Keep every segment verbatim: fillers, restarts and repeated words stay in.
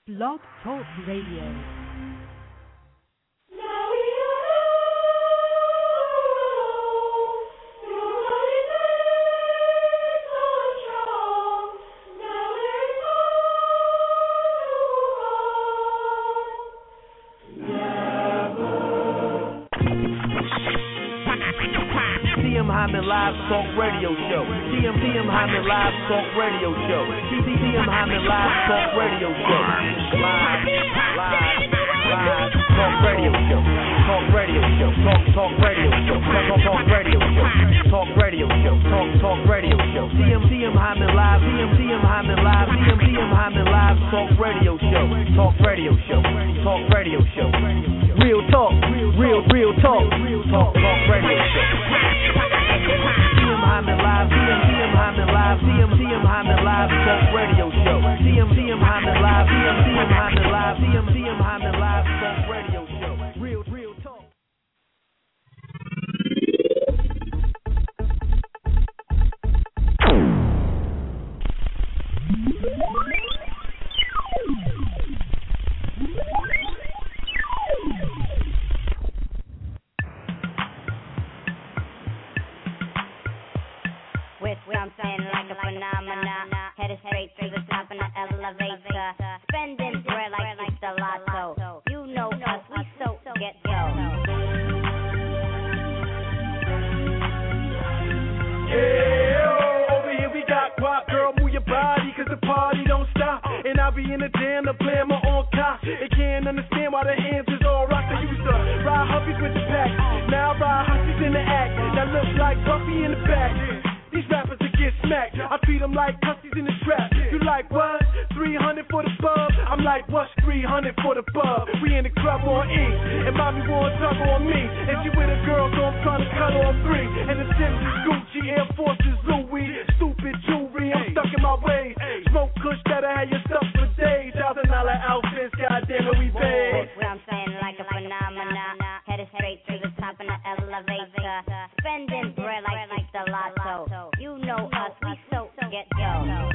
Blog Talk Radio. Hyman Live Talk Radio Show. T M T M Hyman Live Talk Radio Show. T T T M Hyman Live Talk Radio Show. Live, live, live Talk Radio Show. Talk Radio Show. Talk Talk Radio Show. Talk Talk Talk Radio Show. Talk Radio Show. Talk Talk Radio Show. T M T M Hyman Live. T M T M Hyman Live. T M T M Hyman Live Talk Radio Show. Talk Radio Show. Talk Radio Show. Real talk. Real real talk. Talk Talk Radio Show. T M Hyman Live, T M T M Hyman Live, T M T M Hyman Live Talk Radio Show. T M T M Hyman Live, T M T M Hyman Live, T M T M Hyman Live Talk Radio Show. Real, real talk. I'm saying like a phenomenon, headed straight to the top of the elevator, spending bread like it's the lotto. You know us, we so get yo. Yeah, over here we got guap, girl, move your body, cause the party don't stop. And I'll be in the jam to play my own cop. They can't understand why the hands is all rock. I used to ride huppies with the pack, now I ride hussies in the act. That looks like Buffy in the back. These rappers that get smacked, I treat them like pussies in the trap. You like what? three hundred for the pub? I'm like, what's three hundred for the pub? We in the club on E, and mommy won't tug on me. And she with a girl, so I'm trying to cut on three. And the Sims is Gucci, Air Forces, Louis. Stupid jewelry, I'm stuck in my ways. Smoke kush that'll have your stuff for days. Thousand dollar outfits, goddamn it, we paid. What I'm saying like a phenomenon, headed straight to the top of the elevator, spending bread like it's the lotto. You know us, we so get yo.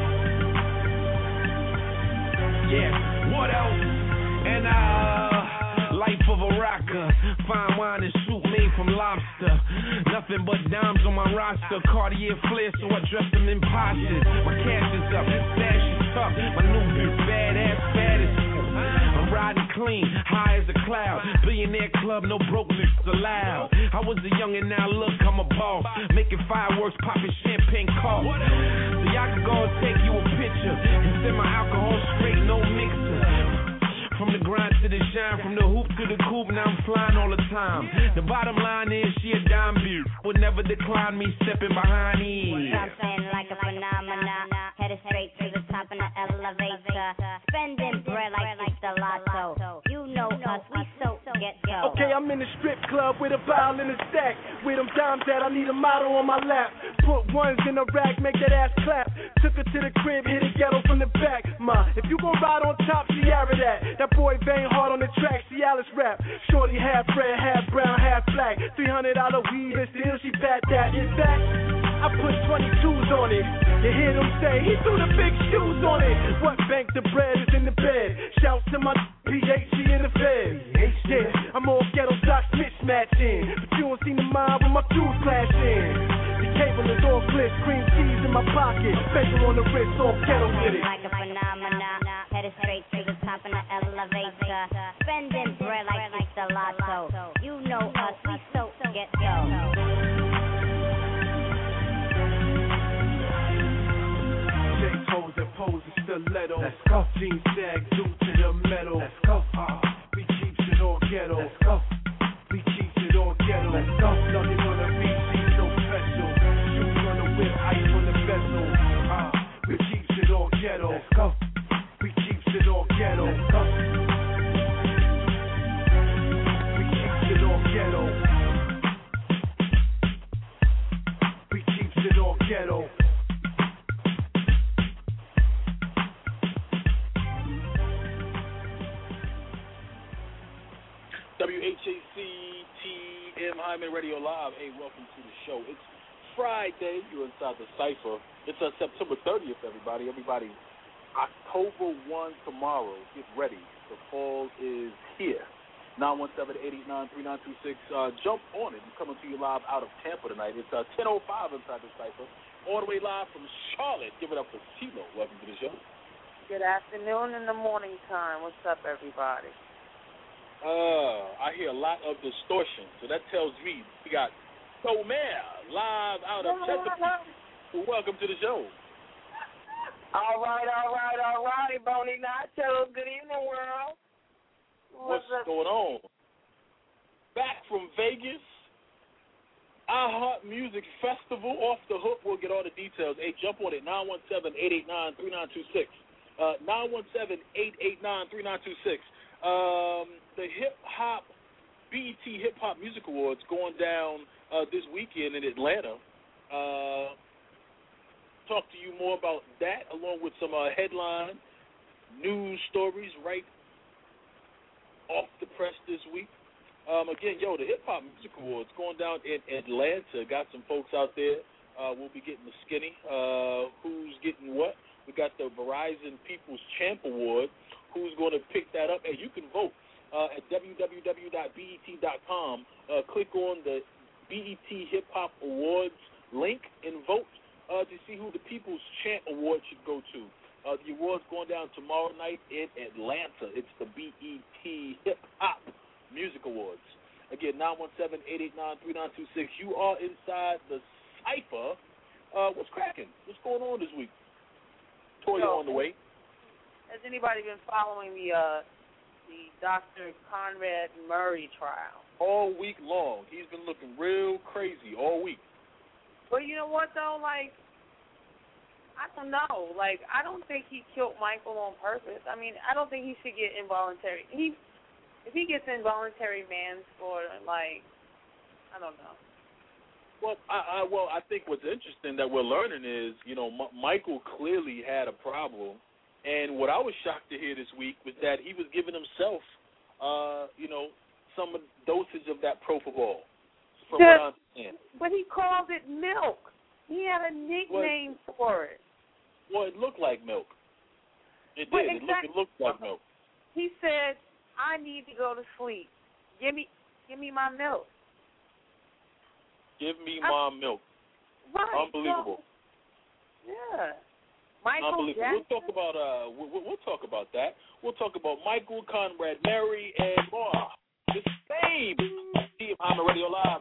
Yeah, what else? And uh, life of a rocker, fine wine and soup made from lobster. Nothing but dimes on my roster, Cartier flair, so I dress them in postures. My cash is up, stash is tough. My new bitch badass, fat as I'm riding clean, high as a cloud. Billionaire club, no brokenness allowed. I was a young and now look, I'm a boss. Making fireworks, popping champagne corks. So y'all can go and take you a picture and send my alcohol straight, no mixer. From the grind to the shine, from the hoop to the coop, now I'm flying all the time. The bottom line is she a dime beer, would never decline me stepping behind me. I'm saying like a phenomenon, headed straight to the top of the elevator, spending bread like it's the lotto. You know us, we so get yo. Okay, I'm in the strip club with a bottle in the stack. With them dimes that I need a model on my lap. Put ones in the rack, make that ass clap. Took her to the crib, hit a ghetto from the back. Ma, if you gon' ride on top, Ciara that. That boy bang hard on the track, Cialis rap. Shorty half red, half brown, half black. three hundred dollar weed and still she fat that. In fact, I put twenty-twos on it. You hear them say, he threw the big shoes on it. What bank the bread is in the bed. Shouts to my P H C in the fed. Yeah, I'm all ghetto socks mismatching. But you don't see the mind when my shoes clashing. The cable is all glitz, cream cheese in my pocket. Facial on the wrist, all ghetto with it. Like a phenomenon, headed straight to the top of the elevator, spending bread like it's the lotto. You know us, we so get yo. Pose and pose and stiletto. Let's go. Jean sag, due to the metal. Let's go. Uh, we keeps it all ghetto. Let's go. We keeps it all ghetto. Let's go. Nothing on the beat, she's so special. Shoes on the whip, ice on the vessel. Uh, we keeps it all ghetto. Let's go. We keeps it all ghetto. Let's go. We keeps it all ghetto. We keeps it all ghetto. W H A C T M Hyman Radio Live. Hey, welcome to the show. It's Friday. You're inside the Cypher. It's uh, September thirtieth, everybody. Everybody October first tomorrow. Get ready. The fall is here. nine one seven, eight eight nine, three nine two six. Uh, jump on it. I'm coming to you live out of Tampa tonight. It's uh, ten oh five inside the cipher. All the way live from Charlotte. Give it up for CeeLo. Welcome to the show. Good afternoon in the morning time. What's up, everybody? Uh, I hear a lot of distortion. So that tells me we got Tomare live out of Chesapeake. Welcome to the show. All right, all right, all right. Bonnie Nacho. Good evening, world. What's going on? Back from Vegas, iHeart Music Festival, Off the Hook. We'll get all the details. Hey, jump on it, nine one seven, eight eight nine, three nine two six. Uh, nine one seven, eight eight nine, three nine two six. Um, the hip-hop, B E T Hip-Hop Music Awards going down uh, this weekend in Atlanta. Uh, talk to you more about that, along with some uh, headline news stories right off the press this week. Um, again, yo, the Hip Hop Music Awards going down in Atlanta. Got some folks out there. Uh, we'll be getting the skinny. Uh, who's getting what? We got the Verizon People's Champ Award. Who's going to pick that up? And you can vote uh, at w w w dot b e t dot com. Uh, click on the B E T Hip Hop Awards link and vote uh, to see who the People's Champ Award should go to. Uh, the awards going down tomorrow night in Atlanta. It's the B E T Hip Hop Music Awards. Again, nine one seven, eight eight nine, three nine two six. You are inside the cipher. Uh, what's cracking? What's going on this week? Toya So, on the way. Has anybody been following the uh, the Doctor Conrad Murray trial? All week long. He's been looking real crazy all week. Well, you know what, though? Like, I don't know. Like, I don't think he killed Michael on purpose. I mean, I don't think he should get involuntary. He, if he gets involuntary manslaughter, like, I don't know. Well, I, I well, I think what's interesting that we're learning is, you know, M- Michael clearly had a problem, and what I was shocked to hear this week was that he was giving himself, uh, you know, some dosage of that propofol. From The, what I understand. But he called it milk. He had a nickname What? for it. Well, it looked like milk. It Well, did. It, looked, it looked like milk. He said, "I need to go to sleep. Give me, give me my milk." Give me I, my milk. Right. Unbelievable. So, yeah. Michael Unbelievable. Jackson. We'll talk about uh, we'll, we'll talk about that. We'll talk about Michael, Conrad, Mary, and more. The same team on the Radio Live.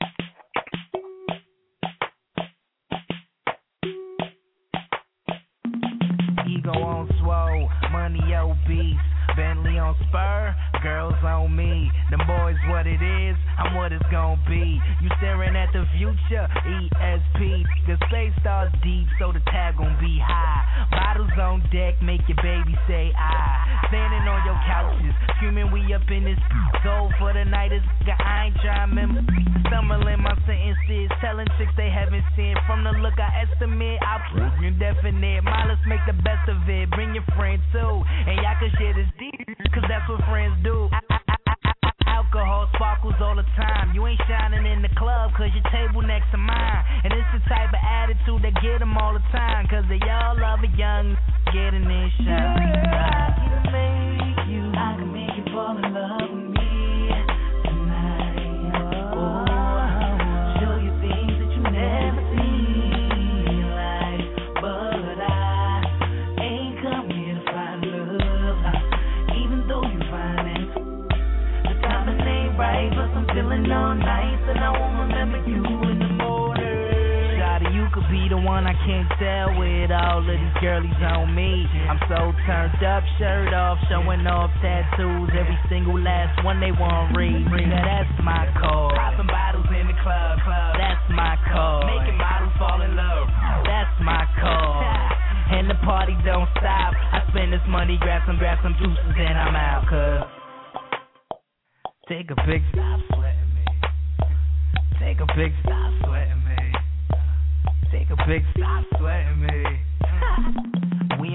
Ego on swole, money obese, Bentley on spur, girls on me. Them boys what it is, I'm what it's gon' be. You staring at the future, E S P. The space stars deep, so the tag gon' be high. Bottles on deck, make your baby say I. Standing on your couches, screaming we up in this. Gold for the night is I ain't trying to remember. Stumbling my sentences, telling chicks they haven't seen. From the look I estimate, I prove indefinite. My let's make the best of it. Bring your friend too, and y'all can share this deep, cause that's what friends do. I, I, I, I, alcohol sparkles all the time. You ain't shining in the club cause your table next to mine. And it's the type of attitude that get them all the time, cause they all love a young getting this shot. I can make you, I can make you fall in love with me tonight. Oh, show you things that you never seen in life. But I ain't come here to find love, even though you find it. The timing ain't right, but I'm feeling all nice, and I won't remember you in the morning. Shawty, you could be the one I can't tell with all of these girlies on me. I'm so turned up, shirt off, showing off tattoos. Every single last one they want read. Now that's my call. Popping bottles in the club, club. That's my call. Making models fall in love. That's my call. And the party don't stop. I spend this money, grab some, grab some juices, and I'm out. Cause take a big stop sweating me. Take a big stop sweating me. Take a big stop sweating me. We don't do the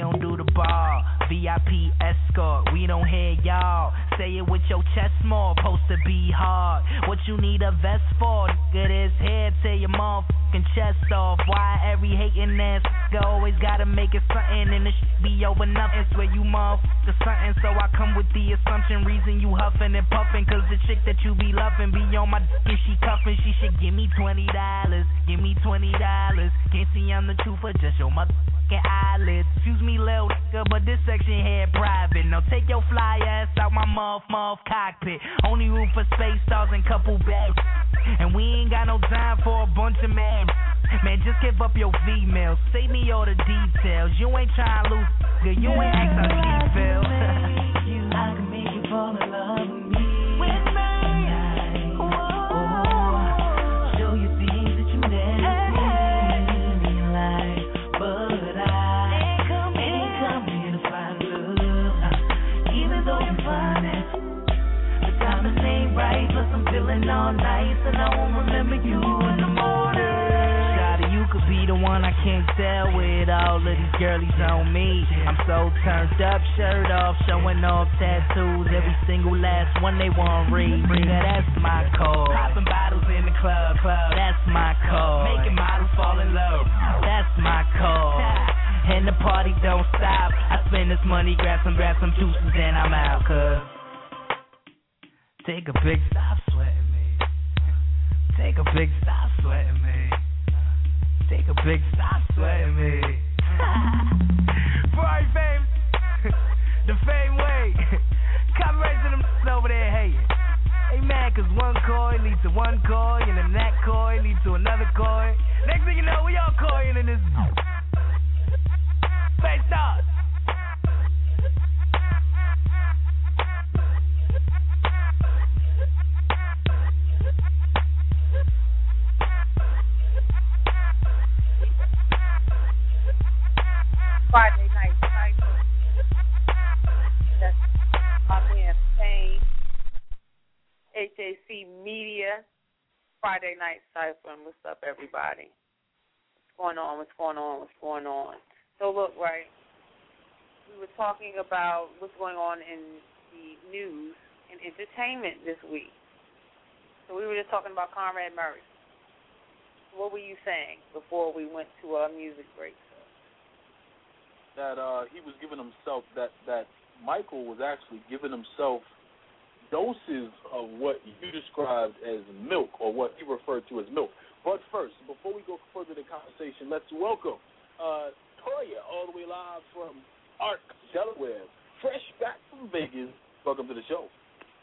ball. V I P escort, we don't hear y'all. Say it with your chest more, supposed to be hard. What you need a vest for? Nigga, this head, tear your motherfucking chest off. Why every hating ass nigga always gotta make it something and it should be over nothing? Swear you motherfucker something, so I come with the assumption. Reason you huffing and puffing, cause the chick that you be loving be on my dick and she cuffing. She should give me twenty dollars, give me twenty dollars. Can't see I'm the truth, but just your motherfucking eyelids. Excuse me, little nigga, but this section here private. Now take your fly ass out my muff muff cockpit. Only room for space stars and couple bags. And we ain't got no time for a bunch of men. Man, just give up your females. Save me all the details. You ain't trying to lose, nigga. You ain't ask how she feel. I can make you fall in love with me. Feeling all nice and I won't remember you in the morning. Shawty, you could be the one I can't tell with all of these girlies on me. I'm so turned up, shirt off, showing off tattoos. Every single last one they want read. Nigga, that's my call. Popping bottles in the club, club. That's my call. Making models fall in love. That's my call. And the party don't stop. I spend this money, grab some, grab some juices, and I'm out, cuz. Take a big stop sweating me. Take a big stop sweating me. Take a big stop sweating me. Ferrari fame, the fame way. Copyright to them over there hating. Hey man, cause one coin leads to one coin, and then that coin leads to another coin. Next thing you know, we all coin in this. Face stars. Friday night cycle. That's my man Fame, H A C Media, Friday night cycle. And what's up, everybody? What's going on? What's going on? What's going on? So look, right, we were talking about what's going on in the news and entertainment this week. So we were just talking about Conrad Murray. What were you saying before we went to our music break? That uh, he was giving himself, that, that Michael was actually giving himself doses of what you described as milk, or what he referred to as milk. But first, before we go further in the conversation, let's welcome uh, Toya, all the way live from Ark, Delaware, fresh back from Vegas. Welcome to the show.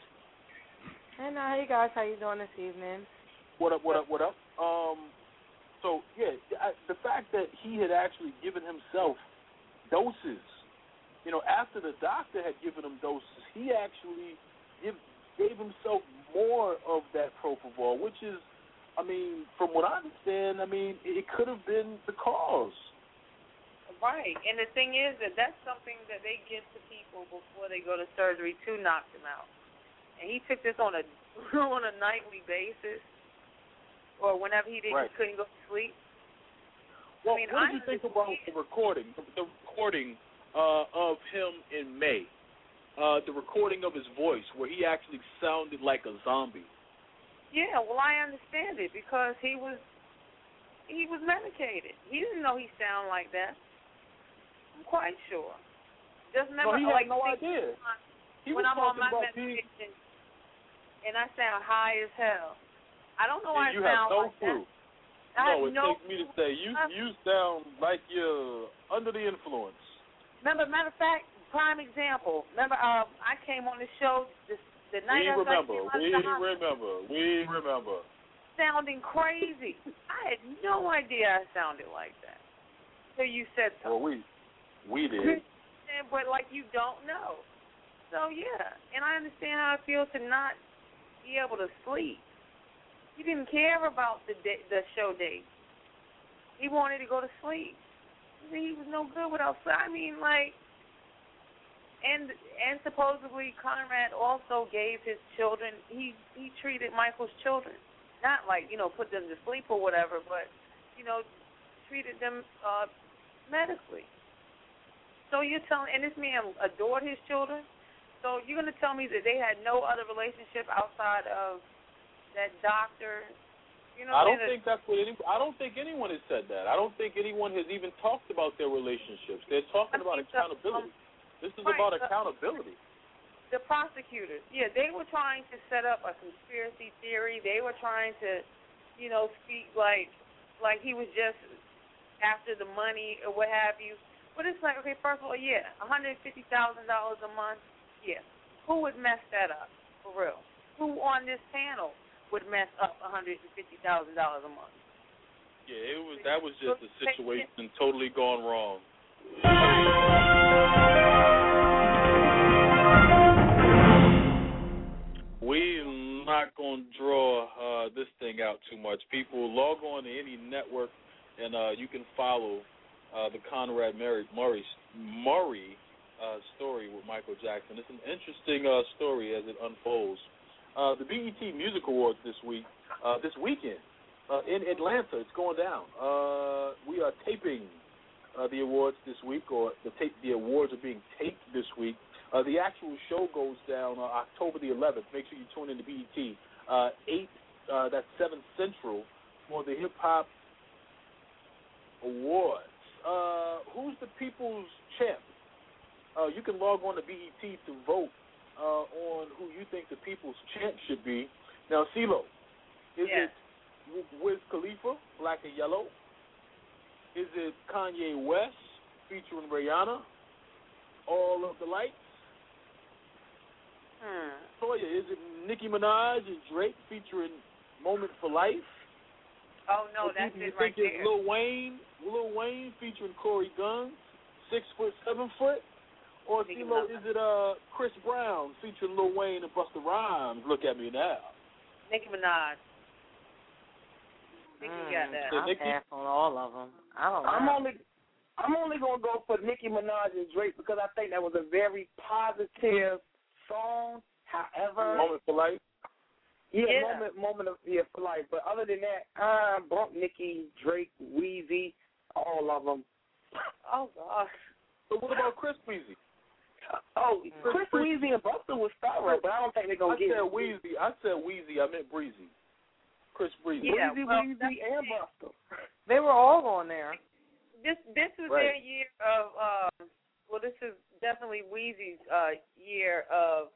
Hey, now, hey guys, how you doing this evening? What up, what up, what up? Um, so, yeah, I, the fact that he had actually given himself doses. You know, after the doctor had given him doses, he actually give, gave himself more of that propofol, which is, I mean, from what I understand, I mean, it could have been the cause. Right, and the thing is that that's something that they give to people before they go to surgery to knock them out. And he took this on a on a nightly basis, or whenever he didn't, right. couldn't go to sleep. Well, I mean, what did you think about the recording, the recording uh, of him in May, uh, the recording of his voice where he actually sounded like a zombie? Yeah, well, I understand it because he was he was medicated. He didn't know he sounded like that. I'm quite sure. Just remember, no, he like, had no idea. He when was I'm on my about medication being... and I sound high as hell, I don't know why I you sound have no like clue. that. I No, it no takes me to say you you sound like you're under the influence. Remember, matter of fact, prime example. Remember, uh, I came on the show this, the night we I remember. We remember. remember. We remember. Sounding crazy. I had no idea I sounded like that. So you said so. Well, we we did. But like you don't know. So yeah, and I understand how it feels to not be able to sleep. He didn't care about the day, the show date. He wanted to go to sleep. He was no good without sleep. I mean, like, and and supposedly Conrad also gave his children. He he treated Michael's children, not like you know put them to sleep or whatever, but you know treated them uh, medically. So you're telling, and this man adored his children. So you're going to tell me that they had no other relationship outside of that doctor? You know, I don't think that's what any. I don't think anyone has said that. I don't think anyone has even talked about their relationships. They're talking about accountability. This is right, about the, accountability. The prosecutors, yeah, they were trying to set up a conspiracy theory. They were trying to, you know, speak like, like he was just after the money or what have you. But it's like, okay, first of all, yeah, one hundred fifty thousand dollars a month, yeah. Who would mess that up for real? Who on this panel would mess up one hundred fifty thousand dollars a month? Yeah, it was. That was just a situation totally gone wrong. We're not going to draw uh, this thing out too much. People, log on to any network, and uh, you can follow uh, the Conrad Murray, Murray, Murray uh, story with Michael Jackson. It's an interesting uh, story as it unfolds. Uh, the B E T Music Awards this week, uh, this weekend uh, in Atlanta. It's going down. Uh, we are taping uh, the awards this week, or the tape, the awards are being taped this week. Uh, the actual show goes down uh, October the eleventh. Make sure you tune in to B E T uh, eight. Uh, that's seven Central for the Hip Hop Awards. Uh, who's the people's champ? Uh, you can log on to B E T to vote uh, on who you think the people's champ should be. Now, CeeLo, is yes. it Wiz Khalifa, Black and Yellow? Is it Kanye West featuring Rihanna, All of the Lights? Hmm. Toya, is it Nicki Minaj and Drake featuring Moment for Life? Oh, no, or that's you it think right it's there. Lil Wayne, Lil Wayne featuring Corey Guns, Six Foot, Seven Foot? Or, CeeLo, is it uh, Chris Brown featuring Lil Wayne and Busta Rhymes? Look at me now. Nicki Minaj. Nicki Mm, got that. I'll pass on all of them. I don't know. I'm only, I'm only gonna go for Nicki Minaj and Drake because I think that was a very positive song. However, Moment for Life. Yeah, Yeah. moment, moment of yeah for life. But other than that, I bump Nicki, Drake, Weezy, all of them. Oh gosh. So what about Chris Weezy? Oh, Chris Weezy and Busta was thorough, but I don't think they're gonna I get said it. Weezy. I said Weezy. I meant Breezy. Chris Breezy. Yeah, Weezy, well, Weezy, and Busta. They were all on there. This this was Right. their year of um. Well, this is definitely Weezy's uh, year of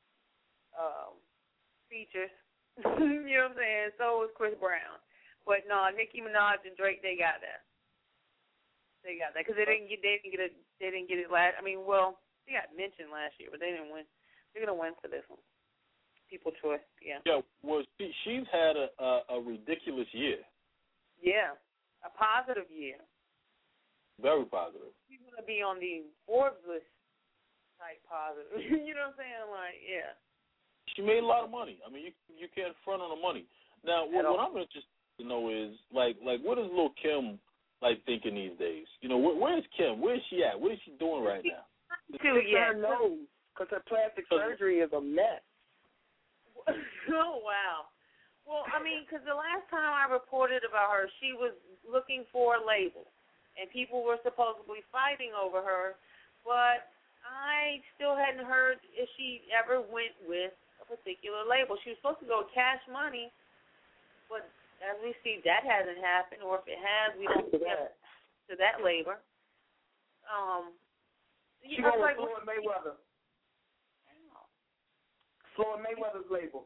um, features. You know what I'm saying? So was Chris Brown, but no, Nicki Minaj and Drake, they got that. They got that because they didn't get they didn't get it they didn't get it last. I mean, well, they got mentioned last year, but they didn't win. They're gonna win for this one. People choice, yeah. Yeah, well, she, she's had a, a, a ridiculous year. Yeah, a positive year. Very positive. She's gonna be on the Forbes list type positive. You know what I'm saying? Like, yeah. She made a lot of money. I mean, you you can't front on the money. Now, what, what I'm interested to know is, like, like what is Lil' Kim, like, thinking these days? You know, where, where's Kim? Where's she at? What is she doing right now? Too, yeah. Her nose, because her plastic surgery is a mess. Oh, wow. Well, I mean, because the last time I reported about her, she was looking for a label, and people were supposedly fighting over her, but I still hadn't heard if she ever went with a particular label. She was supposed to go Cash Money, but as we see, that hasn't happened, or if it has, we don't get to that label. Um, She yeah, went like, with Floyd Mayweather. Floyd Mayweather's label.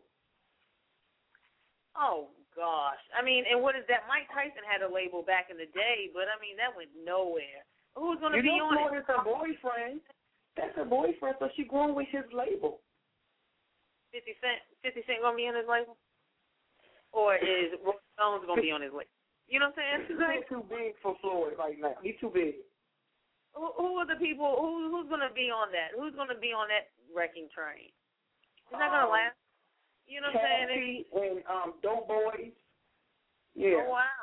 Oh, gosh. I mean, and what is that? Mike Tyson had a label back in the day, but, I mean, that went nowhere. Who's going to be know on Floyd it? is her boyfriend. That's her boyfriend, so she's going with his label. fifty Cent fifty Cent going to be on his label? Or is Rolling Stones going to be on his label? You know what I'm saying? He's too big for Floyd right now. He's too big. Who, who are the people, who, who's going to be on that? Who's going to be on that wrecking train? It's not going to Um, last. You know what I'm saying? Cassie and um, Dope Boys. Yeah. Oh, wow.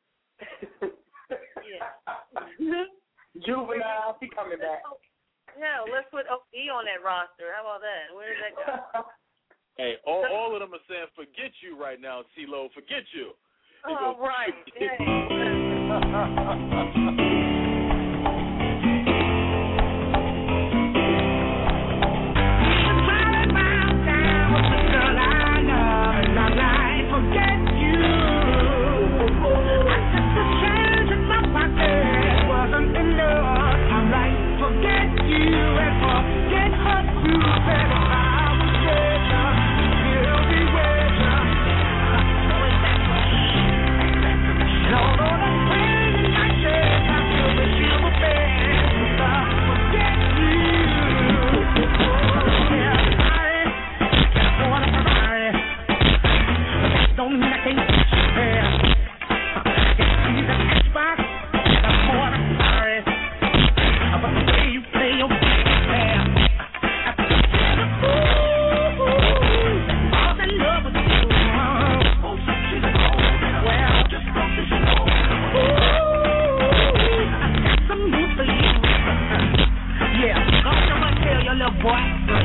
Yeah. Juvenile, he coming back. Yeah, let's put O D on that roster. How about that? Where does that go? Hey, all, all of them are saying, forget you right now, CeeLo, forget you. They Oh, go, right. Yeah.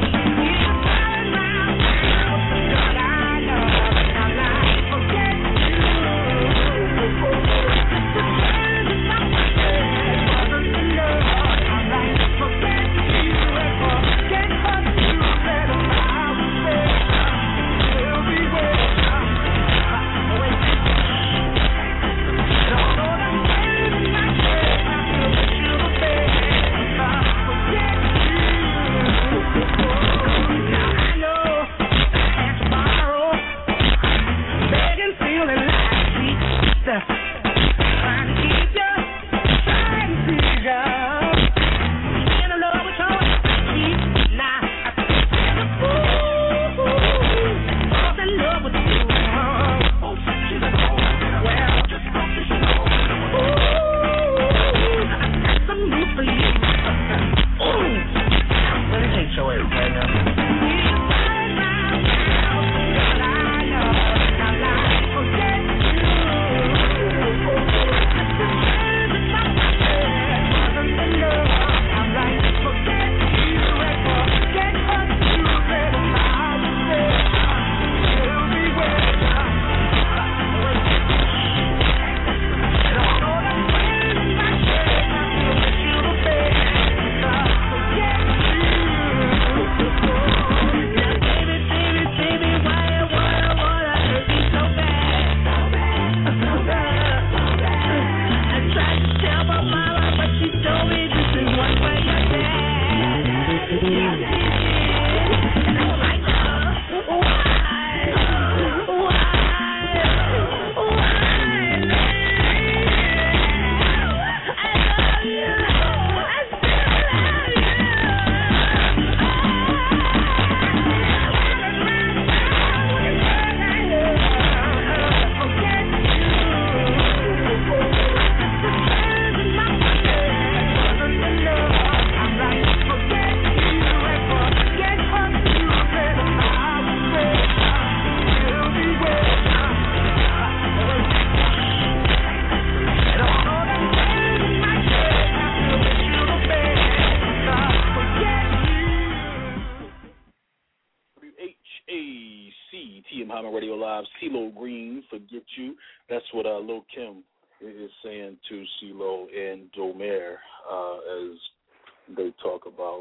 CeeLo Green, Forget You. That's what uh, Lil Kim is saying to CeeLo and Domer uh, as they talk about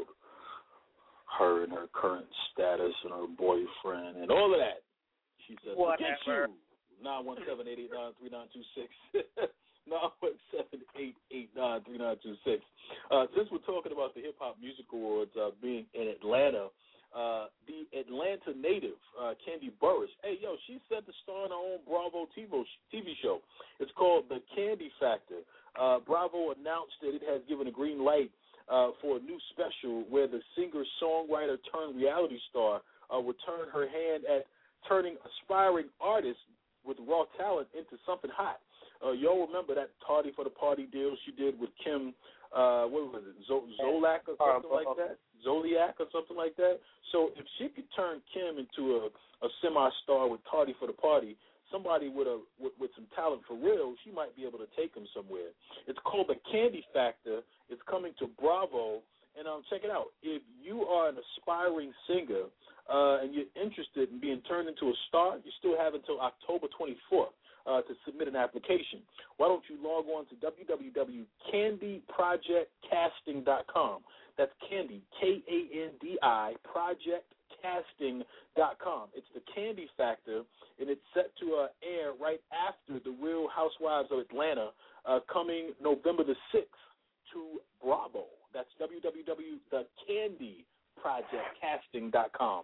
her and her current status and her boyfriend and all of that. She says, Forget You. nine one seven, eight eight nine, three nine two six. nine one seven, eight eight nine, three nine two six. Uh, since we're talking about the Hip Hop Music Awards uh, being in Atlanta, uh, the Atlanta native, uh, Kandi Burruss, hey, yo, she's set to star in her own Bravo T V show. It's called The Kandi Factor. Uh, Bravo announced that it has given a green light uh, for a new special where the singer-songwriter turned reality star uh, will turn her hand at turning aspiring artists with raw talent into something hot. Uh, y'all remember that Tardy for the Party deal she did with Kim, uh, what was it, Z- Zolak or something like that? Zoliak or something like that? So if she could turn Kim into a, a semi-star with Tardy for the Party, somebody with, a, with with some talent for real, she might be able to take him somewhere. It's called The Kandi Factor. It's coming to Bravo. And um, check it out. If you are an aspiring singer uh, and you're interested in being turned into a star, you still have until October twenty-fourth uh, to submit an application. Why don't you log on to w w w dot kandi project casting dot com. That's Kandi, K A N D I, project casting dot com. It's the Kandi Factor, and it's set to uh, air right after The Real Housewives of Atlanta, uh, coming November the sixth to Bravo. That's w w w dot kandi project casting dot com.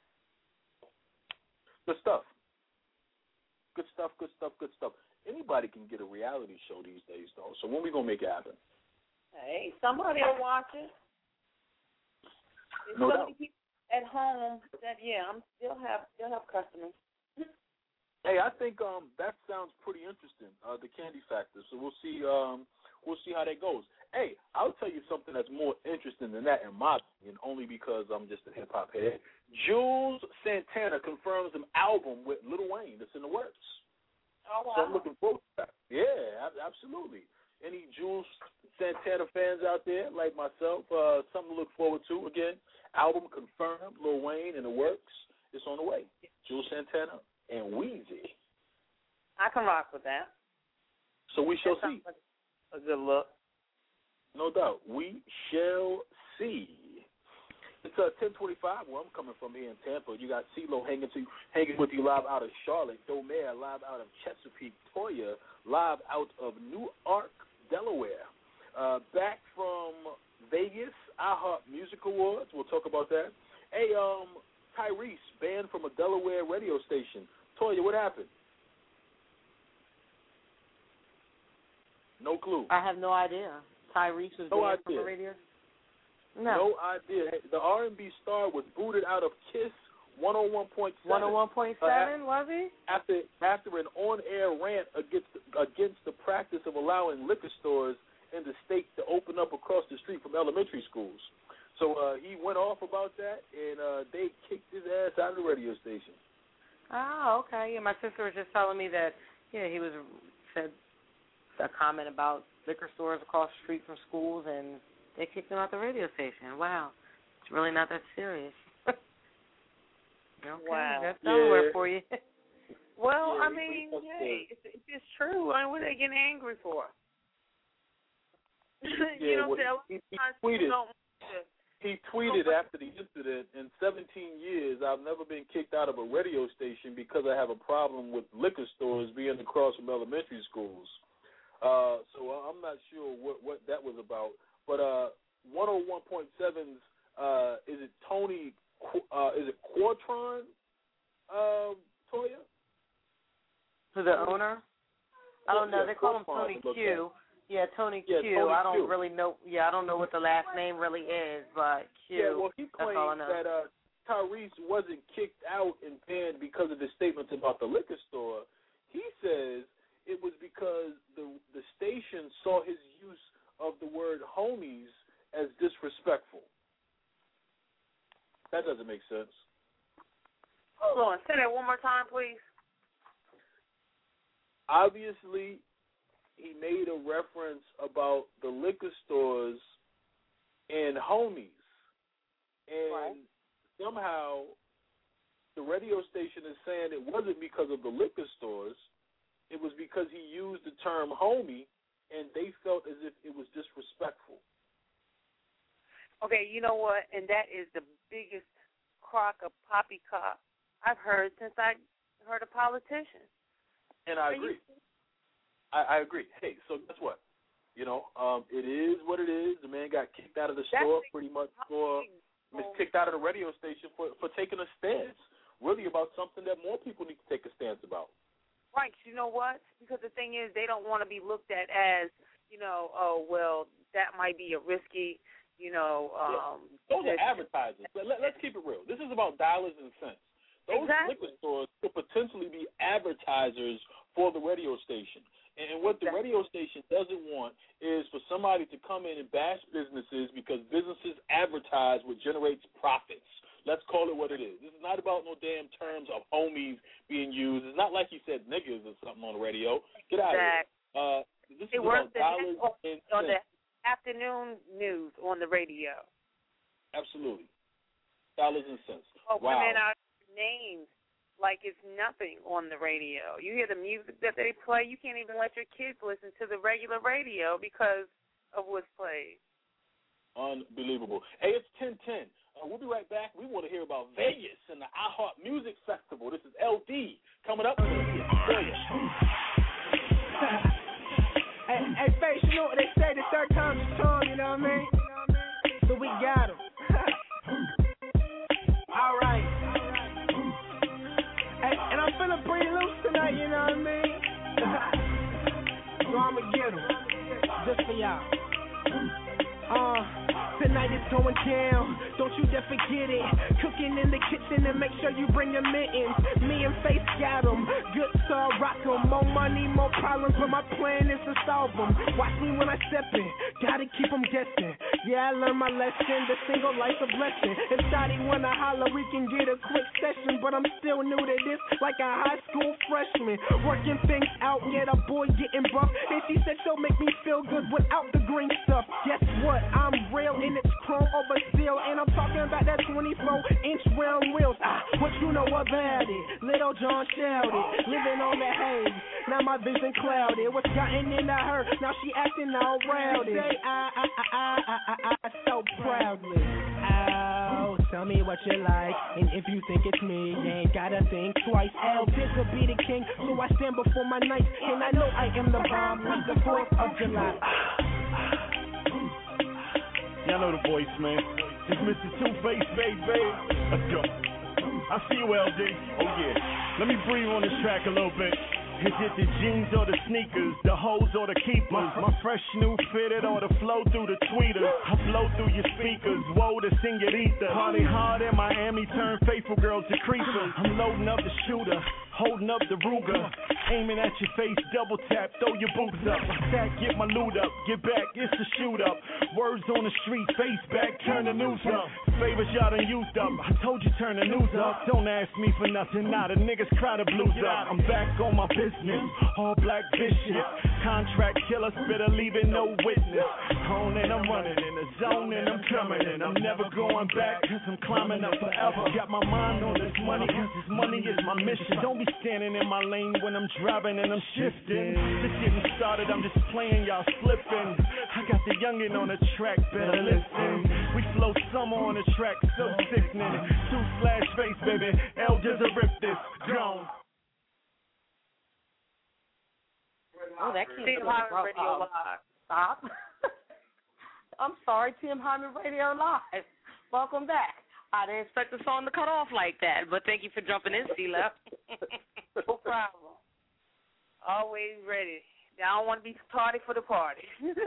Good stuff. Good stuff, good stuff, good stuff. Anybody can get a reality show these days, though. So when we going to make it happen? Hey, somebody will watch it. There's No so doubt. many people at home that, yeah, I'm still have still have customers. Hey, I think um, that sounds pretty interesting, uh, the Kandi Factor. So we'll see um, we'll see how that goes. Hey, I'll tell you something that's more interesting than that in my opinion, only because I'm just a hip-hop head. Jules Santana confirms an album with Lil Wayne that's in the works. Oh, wow. So I'm looking forward to that. Yeah, absolutely. any Jules Santana fans out there like myself, uh, something to look forward to. Again, album confirmed, Lil Wayne in the works. It's on the way. Jules Santana and Weezy. I can rock with that. So we shall that see. Like a good look. No doubt. We shall see. It's uh, ten twenty-five where I'm coming from here in Tampa. You got CeeLo hanging, to, hanging with you live out of Charlotte. Domare live out of Chesapeake. Toya live out of Newark, Delaware. Uh, back from Vegas, iHeart Music Awards. We'll talk about that. Hey, um, Tyrese, banned from a Delaware radio station. Toya, what happened? No clue. I have no idea. Tyrese was no banned idea. from the radio? No. No idea. The R and B star was booted out of KISS one oh one point seven. one oh one point seven, uh, was he? After after an on-air rant against against the practice of allowing liquor stores in the state to open up across the street from elementary schools. So uh, he went off about that, and uh, they kicked his ass out of the radio station. Oh, okay. Yeah, my sister was just telling me that, yeah, he was said a comment about liquor stores across the street from schools, and they kicked him out the radio station. Wow. It's really not that serious. Okay, wow. That's Delaware yeah. for you. Well, yeah, I mean, hey, it's, it's true. I mean, what are they getting angry for? you yeah, know, well, he, he tweeted. He tweeted after the incident, in seventeen years, I've never been kicked out of a radio station because I have a problem with liquor stores being across from elementary schools. Uh, so I'm not sure what, what that was about. But uh, one oh one point seven's, uh, is it Tony, uh, is it Quartron, uh, Toya? To the owner? I don't know. Yeah, they call him Tony Q. Yeah, Tony yeah, Q. Tony I don't Q. really know. Yeah, I don't know what the last name really is, but Q. Yeah, well, he That's all I claimed know. that uh, Tyrese wasn't kicked out and banned because of his statements about the liquor store. He says it was because the the station saw his use of the word homies as disrespectful. That doesn't make sense. Hold on. Say that one more time, please. Obviously, he made a reference about the liquor stores and homies. And right. somehow the radio station is saying it wasn't because of the liquor stores. It was because he used the term homie, and they felt as if it was disrespectful. Okay, you know what? And that is the biggest crock of poppycock I've heard since I heard a politician. And I Are agree. You- I, I agree. Hey, so guess what? You know, um, it is what it is. The man got kicked out of the That's store pretty much for, was kicked out of the radio station for, for taking a stance, really about something that more people need to take a stance about. Right. You know what? Because the thing is, they don't want to be looked at as, you know, oh, well, that might be a risky, you know. Um, yeah. Those are advertisers. Let, let, let's keep it real. This is about dollars and cents. Those exactly. liquor stores could potentially be advertisers for the radio station. And what the radio station doesn't want is for somebody to come in and bash businesses because businesses advertise what generates profits. Let's call it what it is. This is not about no damn terms of homies being used. It's not like he said niggas or something on the radio. Get out exactly. of here. Uh, this it is about the dollars and on cents. the afternoon news on the radio. Absolutely. Dollars and cents. Oh, wow. Women are names like it's nothing on the radio. You hear the music that they play, you can't even let your kids listen to the regular radio because of what's played. Unbelievable. Hey, it's ten ten. Uh, we'll be right back. We want to hear about Vegas and the iHeart Music Festival. This is L D coming up. Hey, hey, Face, you know what they say, the third time's a charm, you know what I mean? So we got him. All right. Hey, and I'm feeling pretty loose tonight, you know what I mean? So I'ma get him, just for y'all. Uh, tonight is going down, don't you dare forget it. Cooking in the kitchen and make sure you bring your mittens. Me and Faith got 'em, good sir, rock 'em. More money, more problems, but my plan is to solve 'em. Watch me when I step in, gotta keep 'em guessing. Yeah, I learned my lesson, the single life's a blessing. If Shotty wanna holler, we can get a quick session, but I'm still new to this, like a high school freshman. Working things out, get a boy getting buff, and she said she'll make me feel good without the green stuff. Guess what? I'm real and it's chrome over steel, and I'm talking about that twenty-four inch round wheels. Ah, what you know about it? Little John shouted, living on the haze. Now my vision clouded. What's gotten into her? Now she acting all rowdy. Say I, I, I, I, I, I, so proudly. Oh, tell me what you like, and if you think it's me, you ain't gotta think twice. L, this will be the king, so I stand before my night, and I know I am the bomb. It's the fourth of July. Y'all know the voice, man. It's Mister Two-Face, baby. Let's go. I see you, L D. Oh, yeah. Let me breathe on this track a little bit. Is it the jeans or the sneakers, the hoes or the keepers? My fresh new fitted or the flow through the tweeters? I blow through your speakers, whoa, the señorita. Party hard in Miami, turn faithful girls to creepers. I'm loading up the shooter, holding up the Ruger, aiming at your face, double tap, throw your boobs up. I sack, get my loot up, get back, it's a shoot up. Words on the street, face back, turn the news up. Favors y'all done used up, I told you turn the news up. Don't ask me for nothing, now the niggas cry the blues up. I'm back on my business, all black vicious. Contract killer, spitter, leaving no witness. Home and I'm running in the zone and I'm coming in. I'm never going back, cause I'm climbing up forever. Got my mind on this money, cause this money is my mission. Don't be standing in my lane when I'm driving and I'm shifting. Just getting started, I'm just playing, y'all slipping. I got the youngin' on the track, better listen. We flow summer on the track, so sickening. Two slash face, baby, elders are rip this, gone. Oh, that can't be Tim Hyman Radio Live. Stop. I'm sorry, Tim Hyman Radio Live. Welcome back. I didn't expect the song to cut off like that, but thank you for jumping in, C-Left. No problem. Always ready. I don't want to be tardy for the party.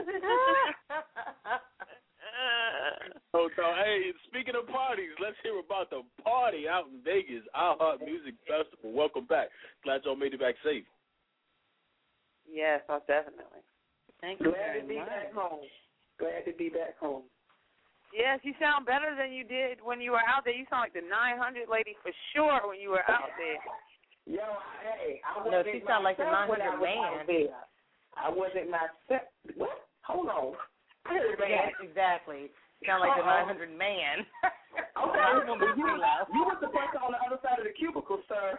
Oh, so, hey, speaking of parties, let's hear about the party out in Vegas, iHeart Music Festival. Welcome back. Glad y'all made it back safe. Yes, most definitely. Thank you Glad very to be much. back home. Glad to be back home. Yes, you sound better than you did when you were out there. You sound like the nine hundred lady for sure when you were out there. Yo, hey, I No, wasn't she sound like the myself when I nine hundred was man. out there. I wasn't myself. What? Hold on. I heard man. Yes, exactly. Sound like the nine hundred man. Okay, well, you, you was the person on the other side of the cubicle, sir.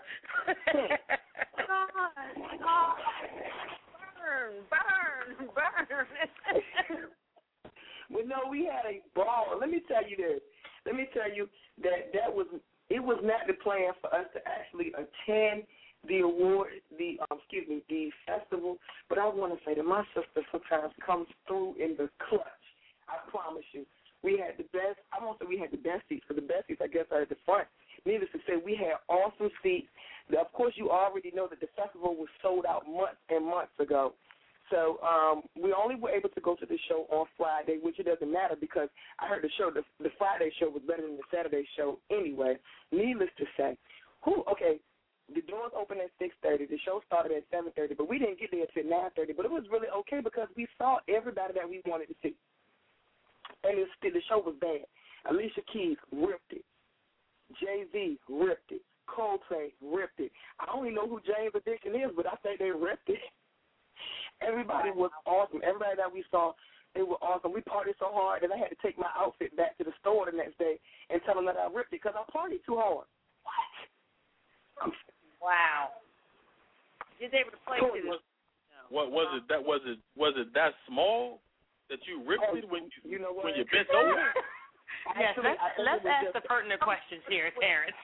Burn, burn, burn. Well, no, we had a ball. Let me tell you this. Let me tell you that that was it was not the plan for us to actually attend the award, the um, excuse me, the festival. But I want to say that my sister sometimes comes through in the clutch. I promise you. We had the best, I won't say we had the best seats, but the best seats, I guess, are at the front. Needless to say, we had awesome seats. Of course, you already know that the festival was sold out months and months ago. So um, we only were able to go to the show on Friday, which it doesn't matter because I heard the show, the, the Friday show was better than the Saturday show anyway. Needless to say, who, okay, the doors opened at six thirty. The show started at seven thirty, but we didn't get there until nine thirty. But it was really okay because we saw everybody that we wanted to see. And it, the show was bad. Alicia Keys ripped it. Jay-Z ripped it. Coldplay ripped it. I don't even know who James Addiction is, but I think they ripped it. Everybody was awesome. Everybody that we saw, they were awesome. We partied so hard that I had to take my outfit back to the store the next day and tell them that I ripped it because I partied too hard. What? Wow. You're able to play it. What was it? That was it? Was it that small that you ripped oh, it when you, you know when you bent over? Yes, let's, let's ask the pertinent questions here, Terrence.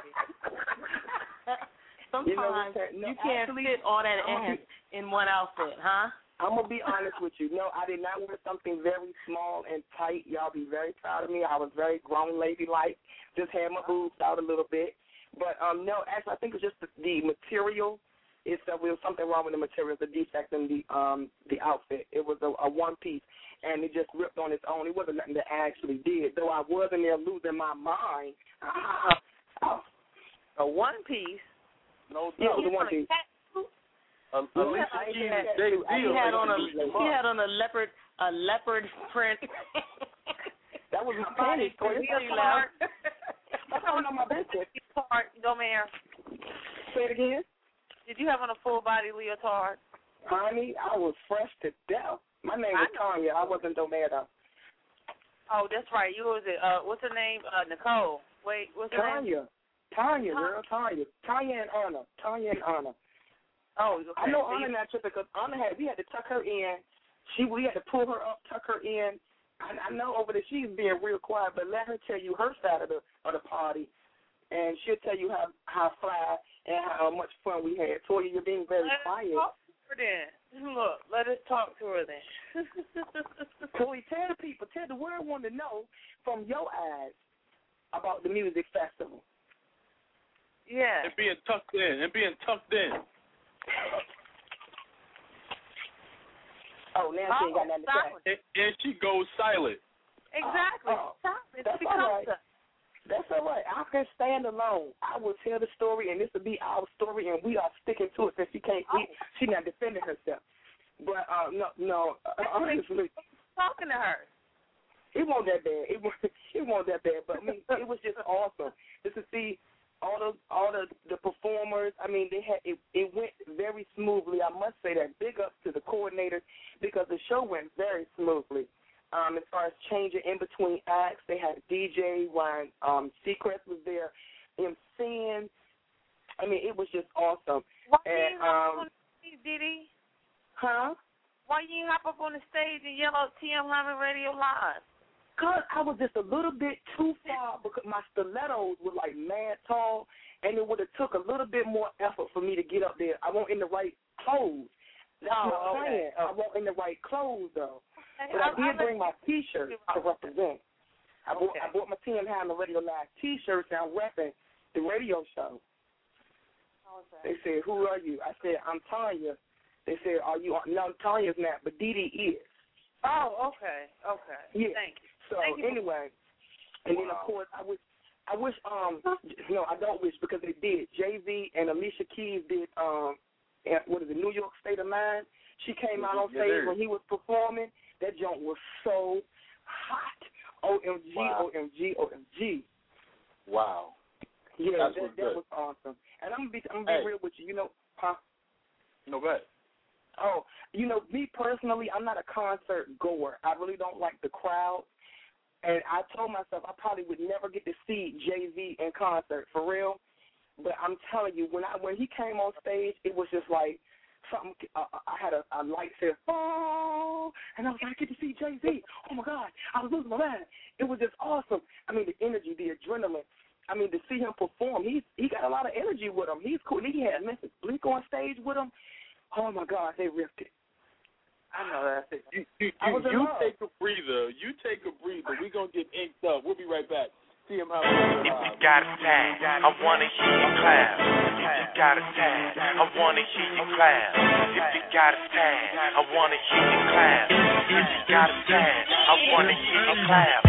Sometimes you, know, no, you can't actually, fit all that ass in one outfit, huh? I'm going to be honest with you. No, I did not wear something very small and tight. Y'all be very proud of me. I was very grown lady-like. Just had my boobs out a little bit. But, um, no, actually, I think it's just the, the material It's, uh, there was something wrong with the materials, a defect in the um the outfit. It was a, a one piece, and it just ripped on its own. It wasn't nothing that I actually did, though I was in there losing my mind. Ah, oh. A one piece. No, yeah, it was a one piece. Um, Alicia he Keys, had, Jay-Z, he had on a Alicia he had on a leopard a leopard print. That was my panties. Leotard. That's on my business. Leotard, Domaire. Say it again. Did you have on a full body leotard? Honey, I was fresh to death. My name was Tanya. I wasn't Domaire though. Oh, that's right. You was it? Uh, what's her name? Uh, Nicole. Wait, what's her Tanya. name? Tanya, girl, Tanya. Tanya and Anna. Tanya and Anna. Oh, okay. I know Anna not tripping because Anna had we had to tuck her in. She we had to pull her up, tuck her in. I, I know over there she's being real quiet, but let her tell you her side of the of the party, and she'll tell you how how fly and how much fun we had. Toya, you're being very let quiet. Us talk to her then. Look, let us talk to her then. Toya, tell the people, tell the world want to know from your eyes about the music festival. Yeah. And being tucked in, and being tucked in. Oh, now she ain't got nothing to say. And, and she goes silent. Exactly. Oh, oh, Silent. that's all right. That's all right. I can stand alone. I will tell the story, and this will be our story, and we are sticking to it since she can't. Oh. We, she not defending herself. But uh, no, no. Uh, honestly, talking to her. It wasn't that bad. It was. It wasn't that bad. But I mean, it was just awesome just to see all the all the, the performers. I mean, they had it. It went very smoothly. I must say that. Big ups to the coordinators because the show went very smoothly. Um, as far as changing in between acts, they had a D J when um, Seacrest was there, emceeing. I mean, it was just awesome. Why and, you ain't hop um, up on the stage, Diddy? Huh? Why you ain't hop up on the stage and yell out T M Hyman Radio Live? Because I was just a little bit too far because my stilettos were like mad tall, and it would have took a little bit more effort for me to get up there. I wasn't in the right clothes. That's oh, what I'm okay. saying. I wasn't in the right clothes, though. Okay. But I, I did I, I bring my T-shirt to represent. I bought, okay. I bought my T M Hyman Radio Live T-shirts, and I'm repping the radio show. Okay. They said, who are you? I said, I'm Tanya. They said, are you on? No, Tanya's not, but Dee Dee is. Oh, okay, okay. Yeah. Thank you. So Thank you. anyway, and wow. then of course I wish, I wish, um, no, I don't wish because they did. Jay-Z and Alicia Keys did, um, at, what is it, New York State of Mind. She came out on yeah, stage when he was performing. That joint was so hot. O M G, wow. O M G, O M G. Wow. Yeah, That's that, what's that good. was awesome. And I'm gonna be, I'm gonna be Hey. real with you. You know, huh? No, go ahead. Oh, you know, me personally, I'm not a concert goer. I really don't like the crowd. And I told myself I probably would never get to see Jay-Z in concert, for real. But I'm telling you, when I when he came on stage, it was just like something. Uh, I had a, a light said, oh, and I was like, I get to see Jay-Z. Oh, my God, I was losing my mind. It was just awesome. I mean, the energy, the adrenaline. I mean, to see him perform, he's, he got a lot of energy with him. He's cool. He had Memphis Bleek on stage with him. Oh, my God, they ripped it. I know that. You, you, I you, was in you love. take a breather. You take a breather. We're going to get inked up. We'll be right back. See him how If you got a tag, I wanna hear you clap. If you got a tag, I wanna hear you clap. If you got a tag, I wanna hear you clap. If you got a tag, I wanna hear you clap.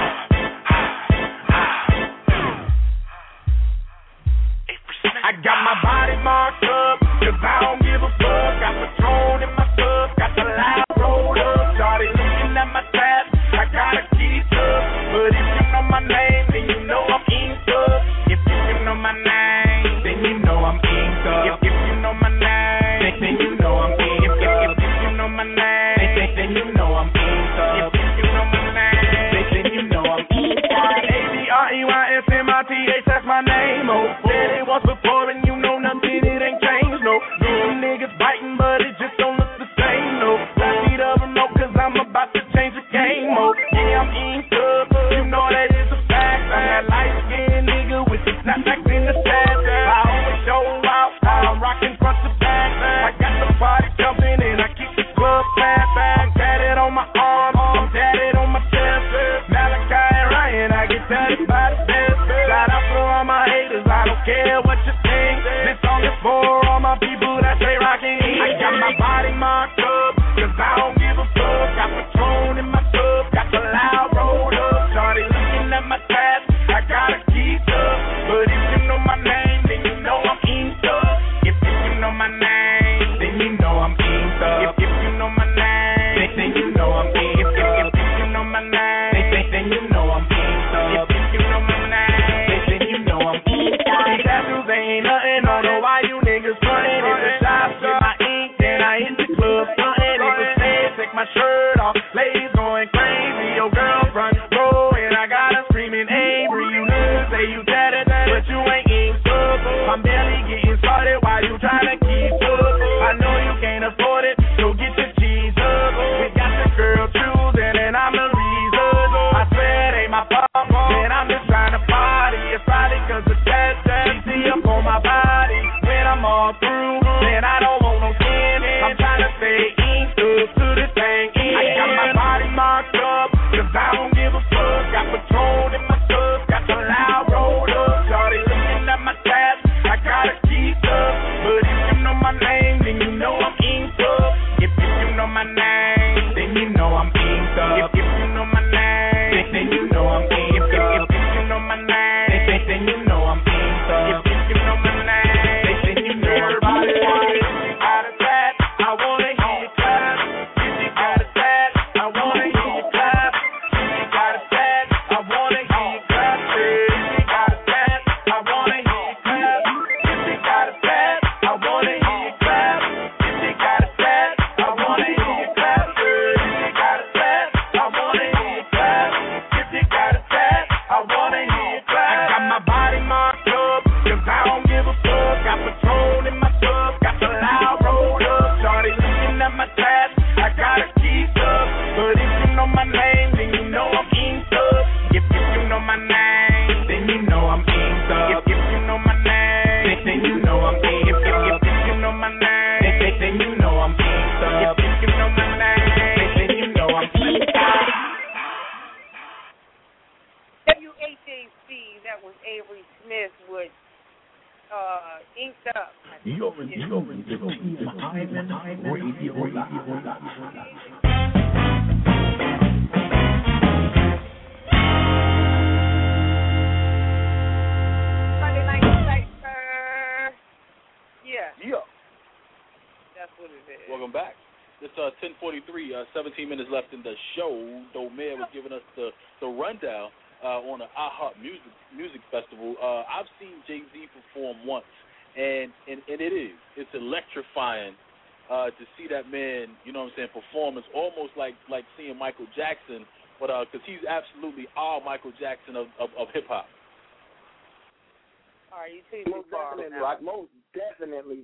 I got my body marked up, cause I don't give a fuck. Got Patron in my cup, got the loud rolled up. Started looking at my tab, I gotta keep up. But if you know my name, then you know I'm inked up. If you know my name, then you know I'm inked up. If, if you know my name, then you know I'm inked up. If, if, if you know my name, then, then you know I'm inked up. If, if you know my name, then, then you know I'm inked up. A D R E Y S M I T H, that's my name, oh. Said it once before and you know nothing, it ain't changed, no. Some niggas biting, but it just don't look the same, no. Pass me the remote, cause I'm about to change the game, oh. Yeah, I'm inked up, you know that is a fact. I'm that light-skinned nigga with the snapbacks in the stats. I always show out, I'm rocking front to back. I got the party jumping and I keep the club fast. I'm tatted on my arm, I'm tatted on my chest. Malachi and Ryan, I get tatted by the best. Shout out to all my haters, I don't care what you think. This song is for all my people that but you ain't inked up. I'm barely getting started while you trying to keep up. I know you can't afford it, so get your cheese up. We got the girl choosing, and I'm the reason. I swear it ain't my fault, man, I'm just trying to party. It's Friday cause the tat tat see up on my body. When I'm all through, then I don't want no skin. I'm trying to stay inked up to this thing. I got my body marked up, cause I don't give a fuck. Got Patron in my stuff, got the loud roll up. Shawty looking at my tabs, I gotta keep up. But if you know my name, then you know I'm inked up. If, if you know my name, then you know I'm inked up. If, if you know my name, then, then you know I'm inked up. If, if you know my name, then, then you know I'm inked up. If, if you know my name, then, then you know I'm inked up. Out of that, I wanna hear you clap. If you got a tat, I wanna hear you clap. If you got a tat, I wanna hear you clap. If you got a tat, I wanna hear you clap. If you got a tat, I wanna hear you clap. If you got a tat, I wanna hear you clap. If you got a tat, I wanna hear you clap. If you got a tat, I wanna hear you clap. I got my body marked up, cause I don't give a fuck. Got Patron in my cup, got the loud rolled up. Shawty looking at my tabs, I gotta keep up. But if you know my name, then you know I'm inked up. If, if you know my name, then you know I'm inked up. If, if you know my name, then, then you know I'm inked up. If, if, if you know my name, then, then, then you know I'm inked up. If, if you know my name, then, then you know I'm inked up. W H A C, that was Avery Smith with uh, Inked Up. You're in, you're in the Team Hyman Radio Live. Sunday Night Cypher. Yeah, Yeah. that's what it is. Welcome back. It's uh, ten forty-three, uh, seventeen minutes left in the show. Domaire was giving us the, the rundown uh, on the iHeart Music Music Festival. Uh, I've seen Jay-Z perform once, and, and, and it is. It's electrifying uh, to see that man, you know what I'm saying, perform. It's almost like, like seeing Michael Jackson, but because uh, he's absolutely our Michael Jackson of, of, of hip-hop. All right, you too. Most definitely. Right? Most definitely.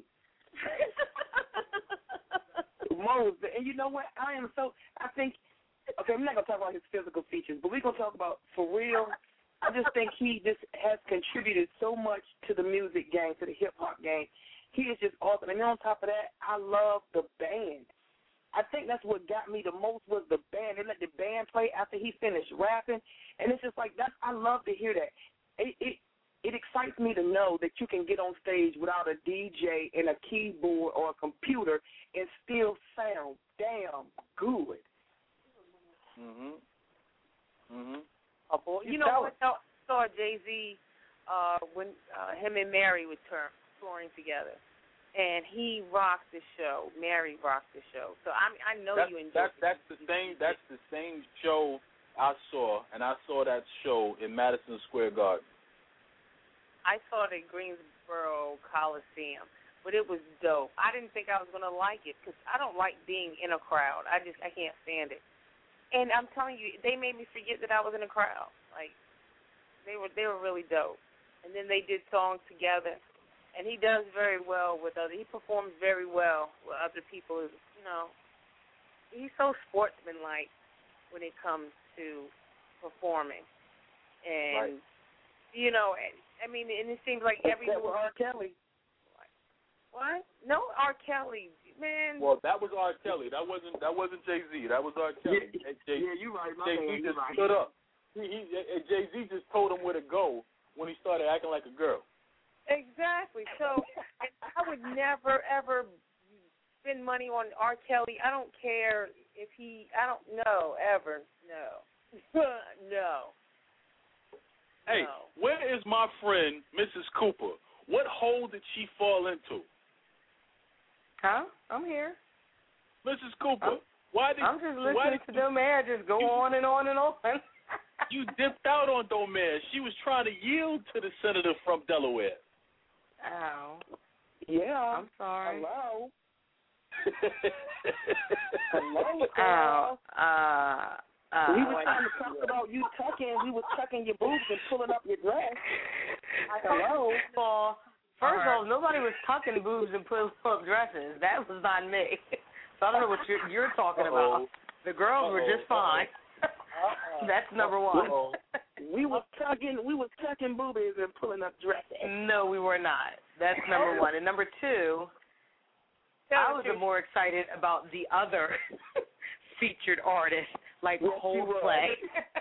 Most, and you know what? I am so. I think. Okay, I'm not gonna talk about his physical features, but we're gonna talk about for real. I just think he just has contributed so much to the music game, to the hip hop game. He is just awesome. And then on top of that, I love the band. I think that's what got me the most was the band. They let the band play after he finished rapping, and it's just like that's. I love to hear that. It, it It excites me to know that you can get on stage without a D J and a keyboard or a computer and still sound damn good. Mhm. Mhm. Oh, boy. You know what? I saw Jay-Z uh, when uh, him and Mary were tour- touring together, and he rocked the show. Mary rocked the show. So I I know that's, you enjoyed. That's that's the same. That's the same show I saw, and I saw that show in Madison Square Garden. I saw it at Greensboro Coliseum, but it was dope. I didn't think I was going to like it because I don't like being in a crowd. I just, I can't stand it. And I'm telling you, they made me forget that I was in a crowd. Like, they were they were really dope. And then they did songs together. And he does very well with other, he performs very well with other people. You know, he's so sportsmanlike when it comes to performing. And, right. you know, and, I mean, and it seems like every Except with R. Kelly. What? No, R. Kelly, man. Well, that was R. Kelly. That wasn't that wasn't Jay-Z. That was R. Kelly. Yeah, Jay- yeah you're right. My Jay-Z man, just right. stood up. He, he, Jay-Z just told him where to go when he started acting like a girl. Exactly. So I would never ever spend money on R. Kelly. I don't care if he. I don't know ever. No. no. Hey, no. Where is my friend, Missus Cooper? What hole did she fall into? Huh? I'm here. Missus Cooper, I'm, why did I'm just why listening did to Domaire just go you, on and on and on. You dipped out on Domaire. She was trying to yield to the senator from Delaware. Ow. Yeah. I'm sorry. Hello. Hello. Ow. Uh, uh, we were trying to talk about you tucking. We were tucking your boobs and pulling up your dress. Hello. Well, first of all, nobody was tucking boobs and putting up dresses. That was not me. So I don't know what you're, you're talking Uh-oh. about. The girls Uh-oh. were just fine. Uh-oh. That's number one. Uh-oh. We was tucking, we was tucking boobies and pulling up dresses. No, we were not. That's number one. And number two, I was more excited about the other featured artists, like Yes, you Coldplay.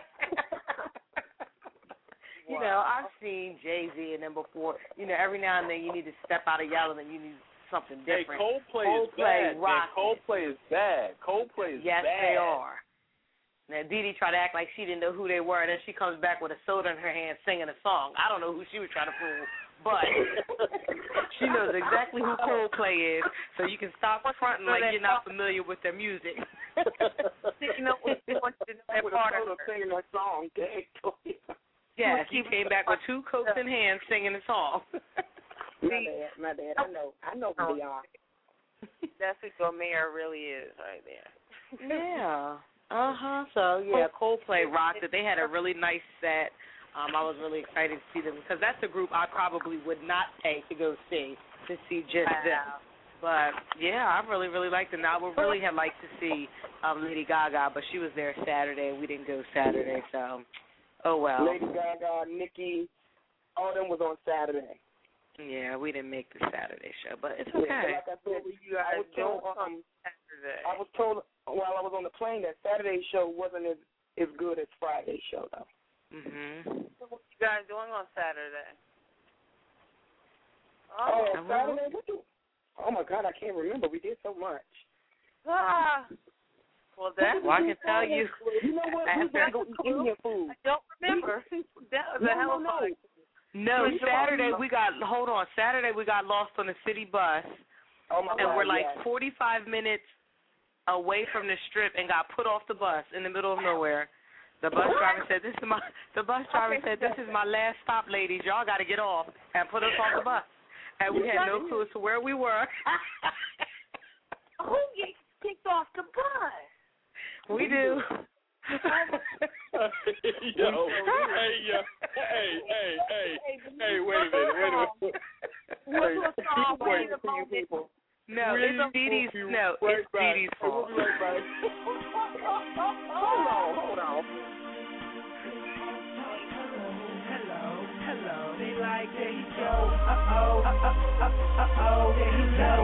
Wow. You know, I've seen Jay-Z and them before. You know, every now and then you need to step out of yelling and you need something different. Hey, Coldplay, Coldplay is bad. rock. Man, Coldplay is bad. Coldplay is yes, bad. Yes, they are. Now, Dee Dee tried to act like she didn't know who they were, and then she comes back with a soda in her hand singing a song. I don't know who she was trying to fool, but she knows exactly who Coldplay is, so you can stop fronting like you're not familiar with their music. You know, we want you to know that With a part soda of her. singing that song. Yes, he came back with two cokes in hand singing the song. My bad, my bad. I know, I know who they are. That's who your mayor really is right there. Yeah. Uh-huh. So, yeah, Coldplay rocked it. They had a really nice set. Um, I was really excited to see them because that's a group I probably would not pay to go see, to see just wow. them. But, yeah, I really, really liked them. I would really have liked to see um, Lady Gaga, but she was there Saturday. We didn't go Saturday, so, oh, well. Lady Gaga, Nicki, all them was on Saturday. Yeah, we didn't make the Saturday show, but it's okay. Yeah, like I said, You I guys was told, don't um, Saturday. I was told while I was on the plane that Saturday's show wasn't as as good as Friday's show, though. Mhm. So what you guys doing on Saturday? Oh, Oh, Saturday? What do, oh my God, I can't remember. We did so much. ah. Well, that's well, I can tell you. You know what? We After, got to go eat Indian food. I don't remember. That was No, a hell of no, no. fun. No, Saturday we got, hold on, Saturday we got lost on the city bus, Oh my and God, we're like yes. forty-five minutes away from the strip and got put off the bus in the middle of nowhere. The bus driver said, "This is my." The bus driver said, "This is my last stop, ladies. Y'all got to get off," and put us off the bus. And we had no clue as to where we were. Who gets kicked off the bus? We do. yo, hey, yo, hey, hey, hey, hey, wait a minute, wait a minute. What's what's all Wait wait a for you moment? people. No, Really? it's Dee Dee's. No, Right it's back. Dee Dee's Hey, we'll fault. be right back. Hold on, hold on. Hello, hello, they like there he go. Uh-oh, uh-oh, uh-oh, uh-oh, there he go.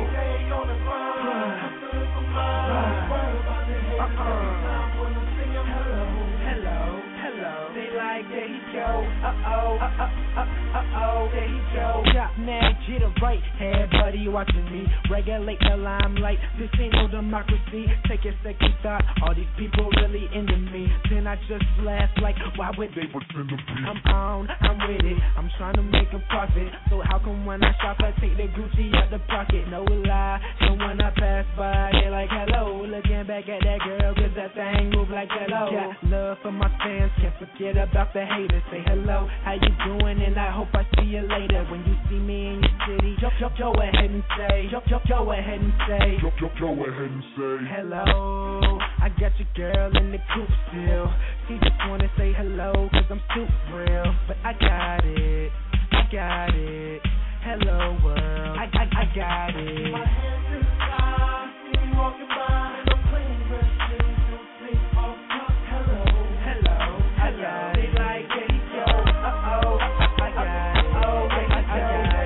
Hello, hello, they like there he go. Uh-oh, uh-oh, uh-oh, there he go. Stop now, get it right. Hey, buddy, watching me. Regulate the limelight. This ain't no democracy. Take a second thought. All these people really into me. Then I just laugh like, why would they pretend to be? I'm on, I'm with it. I'm trying to make a profit. So how come when I shop, I take the Gucci out the pocket? No lie. So when I pass by, they like, hello. Looking back at that girl, cause that thing move like hello. Got love for my fans. Can't forget about the haters. Say hello, how you doing? And I hope I see you later. When you see me in your city, go, go, go ahead and say, go, go, go ahead and say, Go, go, go ahead and say, hello. I got your girl in the coop still. She just wanna say hello, cause I'm super real. But I got it, I got it. Hello world, I, I, I got it. My hands in the sky, see me walking by. I'm playing fresh shoes, don't sleep off top. Hello, hello, I got it. Like there you go, uh-oh, I got it. Oh, I, I, I got it.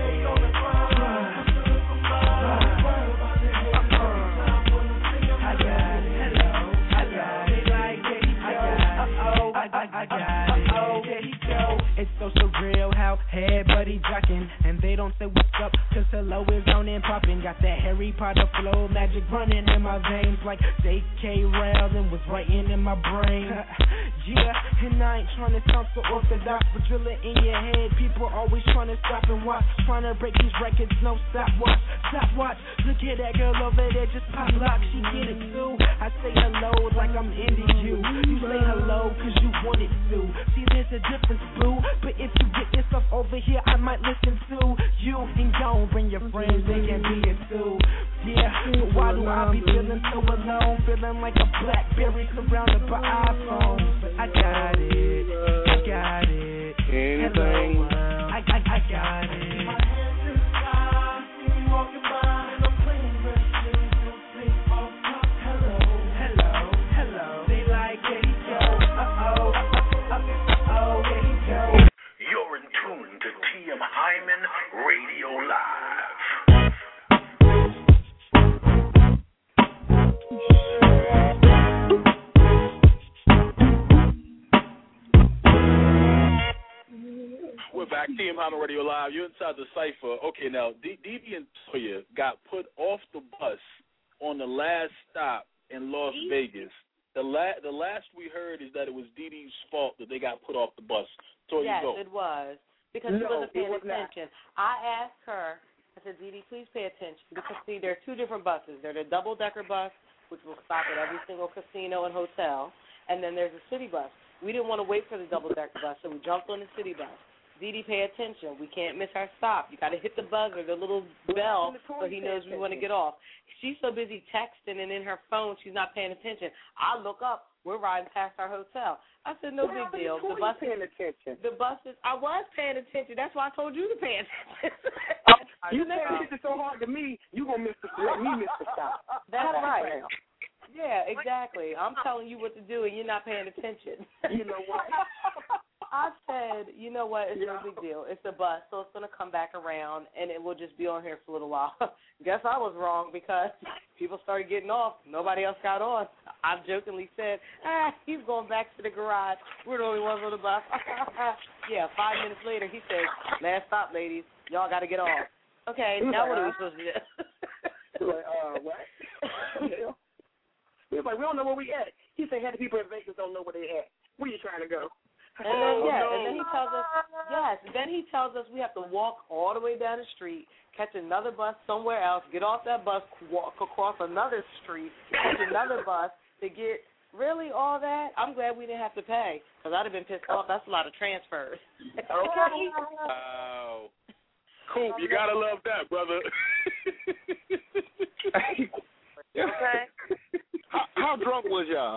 I got it. Oh, there he go. It's so surreal how everybody jocking and they don't say what's up, cause hello is on and popping. Got that Harry Potter flow, magic running in my veins like J K Rowling was writing in my brain. Yeah, and I ain't trying to sound so orthodox, but drilling in your head. People always trying to stop and watch, trying to break these records, no stopwatch, stopwatch. Look at that girl over there, just pop lock, she get it too. I say hello like I'm into you. You say hello cause you wanted to. See, there's a difference, boo. But if you get yourself over here, I might listen to you. And don't bring your friends, they can be it too. Yeah, but why do I be feeling so alone? Feeling like a Blackberry surrounded by iPhones. But I got it, I got it. Anything. Hello world, I, I, I got it. My hands in the sky, see me walking by, and I'm playing red shoes, don't sleep off top. Hello, hello, hello. They like, there he go. Uh-oh, uh-oh, uh-oh, there he go. You're in tune to T M Hyman Radio Live. We're back, T M Hyman Radio Live. You're inside the cipher. Okay, now D D and Toya got put off the bus on the last stop in Las Vegas. The la- the last we heard is that it was Dee Dee's fault that they got put off the bus. Toya, yes, go. it was. Because No, she wasn't it paying was not. attention. I asked her, I said, Dee Dee, please pay attention. Because, see, there are two different buses. There's a double-decker bus, which will stop at every single casino and hotel, and then there's a city bus. We didn't want to wait for the double-decker bus, so we jumped on the city bus. Dee Dee, pay attention. We can't miss our stop. You got to hit the buzzer, the little bell, so he knows we want to get off. She's so busy texting and in her phone, she's not paying attention. I look up. We're riding past our hotel. I said, no Well, big deal. The bus paying attention. The buses. I was paying attention. That's why I told you to pay attention. You pay attention so hard to me, you gonna miss the let me miss the stop. That's Come on, right. fam. Yeah, exactly. I'm telling you what to do, and you're not paying attention. You know what? I said, you know what? It's no big deal. It's a bus, so it's going to come back around, and it will just be on here for a little while. Guess I was wrong because people started getting off. Nobody else got on. I jokingly said, ah, he's going back to the garage. We're the only ones on the bus. Yeah, five minutes later, he says, last stop, ladies. Y'all got to get off. Okay, now what are we supposed to do? Like, uh, what? Yeah. We was like, we don't know where we at. He said, half the people in Vegas don't know where they at. Where you trying to go? And then, Oh, yeah, no. and then he tells us, yes, then he tells us we have to walk all the way down the street, catch another bus somewhere else, get off that bus, walk across another street, catch another bus to get, really, all that? I'm glad we didn't have to pay, because I'd have been pissed off. That's a lot of transfers. Okay. Wow. Coop, you gotta love that, brother. Okay. How, how drunk was y'all?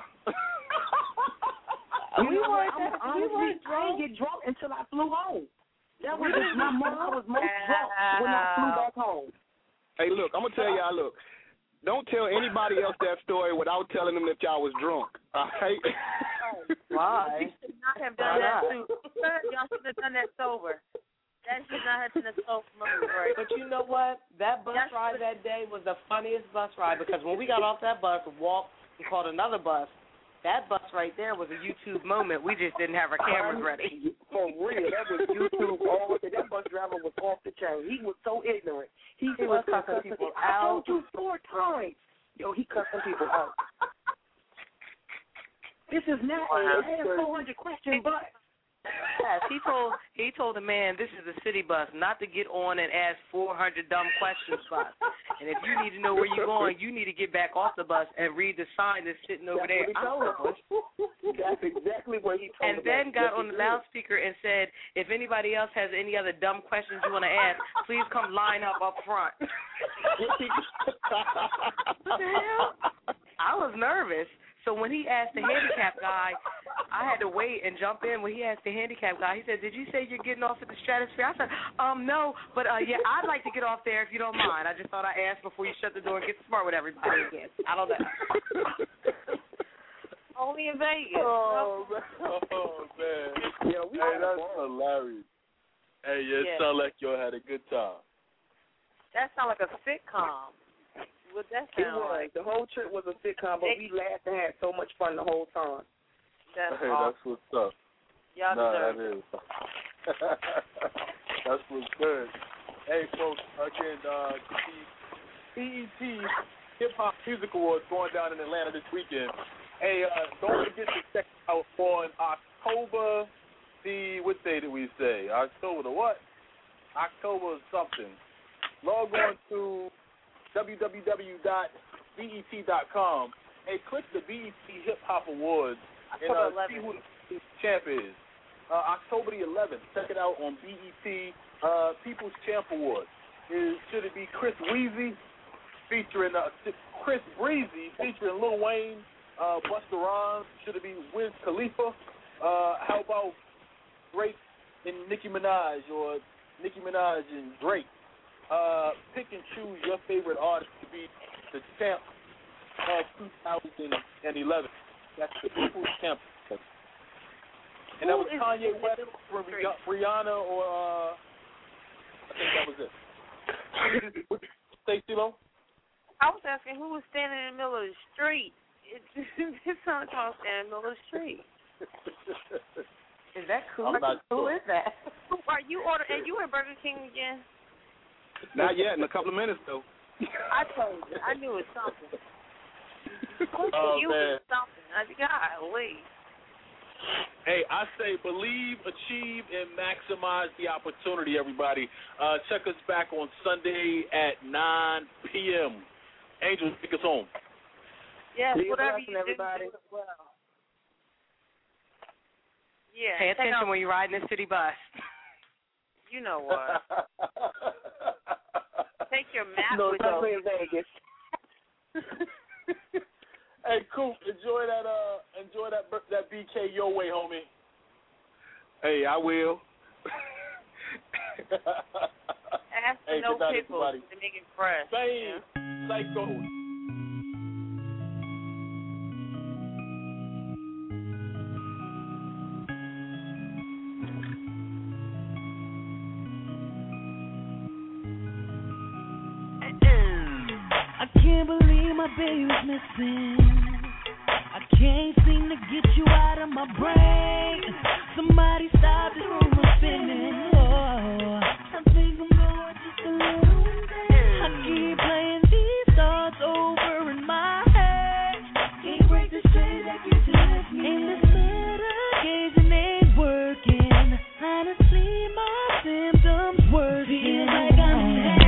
You We know weren't what? that- I'm we honestly, weren't I didn't get drunk until I flew home. That was We my most, I was most drunk when I flew back home. Hey, look, I'm gonna tell y'all. Look, don't tell anybody else that story without telling them that y'all was drunk. All right? Why? You should not have done that too. Y'all should have done that sober. That should not have been a sober move, right? But you know what? That bus That's ride that day was the funniest bus ride because when we got off that bus and walked and called another bus, that bus right there was a YouTube moment. We just didn't have our cameras ready. For real, that was YouTube all day. That bus driver was off the chain. He was so ignorant. He, He was cussing people I out. told you four times. Yo, he cussing people out. This is not a four hundred question bus. Yes, he told he told the man this is a city bus, not to get on and ask four hundred dumb questions bus. And if you need to know where you're going, you need to get back off the bus and read the sign that's sitting over That's there. what he told us. That's exactly what he told And us. then got Yes, on he the did. loudspeaker and said, if anybody else has any other dumb questions you want to ask, please come line up up front. What the hell? I was nervous. So when he asked the handicap guy, I had to wait and jump in. When he asked the handicap guy, he said, did you say you're getting off at the Stratosphere? I said, um, no, but uh, yeah, I'd like to get off there if you don't mind. I just thought I'd ask before you shut the door and get smart with everybody again. I don't know. Only in Vegas. Oh, man. Oh, man. Yeah, we Hey, had that's fun. hilarious. Hey, yeah, it Yeah. sound like y'all had a good time. That sounds like a sitcom. What that It sound was. like? The whole trip was a sitcom, but we laughed and had so much fun the whole time. That's Hey, awesome. that's what's up. Y'all Nah, deserve that it. is. That's what's good. Hey, folks, again, uh, the P E T Hip Hop Music Awards going down in Atlanta this weekend. Hey, uh, don't forget to check out on October the, what day did we say? October the what? October something. Log on to w w w dot b e t dot com and click the B E T Hip Hop Awards and uh, see who the champ is. Uh, October the eleventh, check it out on B E T uh, People's Champ Awards. Is, should it be Chris Weezy featuring uh, Chris Breezy featuring Lil Wayne, uh, Busta Rhymes? Should it be Wiz Khalifa? Uh, how about Drake and Nicki Minaj, or Nicki Minaj and Drake. Uh, pick and choose your favorite artist to be the champ of two thousand eleven. That's the People's Champ. And that was Kanye West, Rihanna, or uh, I think that was it. Stacey Lo? I was asking who was standing in the middle of the street. It, this song called standing in the middle of the street. Is that cool? sure. Who is that? Are you order? Are you at Burger King again? Not yet. In a couple of minutes, though. I told you. I knew it was something. Oh, you man. was something. I golly. Hey, I say believe, achieve, and maximize the opportunity, everybody. Uh, check us back on Sunday at nine p.m. Angel, take us home. Yes, Be a whatever blessing, you everybody. do, do it well. Yeah. Pay take attention out- when you're riding the city bus. You know what? Take your map No, with not you. in Vegas. Hey, Coop, enjoy that. Uh, enjoy that. That B K your way, homie. Hey, I will. Ask for Hey, no good night, pickles everybody. to make it fresh. Same. Psycho. I can't believe my baby's missing. I can't seem to get you out of my brain. Somebody stop this rumor spinning. Oh, I think I'm going just a little insane. I keep playing these thoughts over in my head. Can't break the shade that keeps you with me. And this medication ain't working. Honestly, my symptoms worse. Feels like I'm in hell.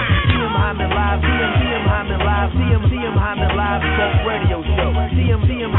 C M, C M Hyman Live, C M, C M Hyman Live Talk Radio Show. C M, C M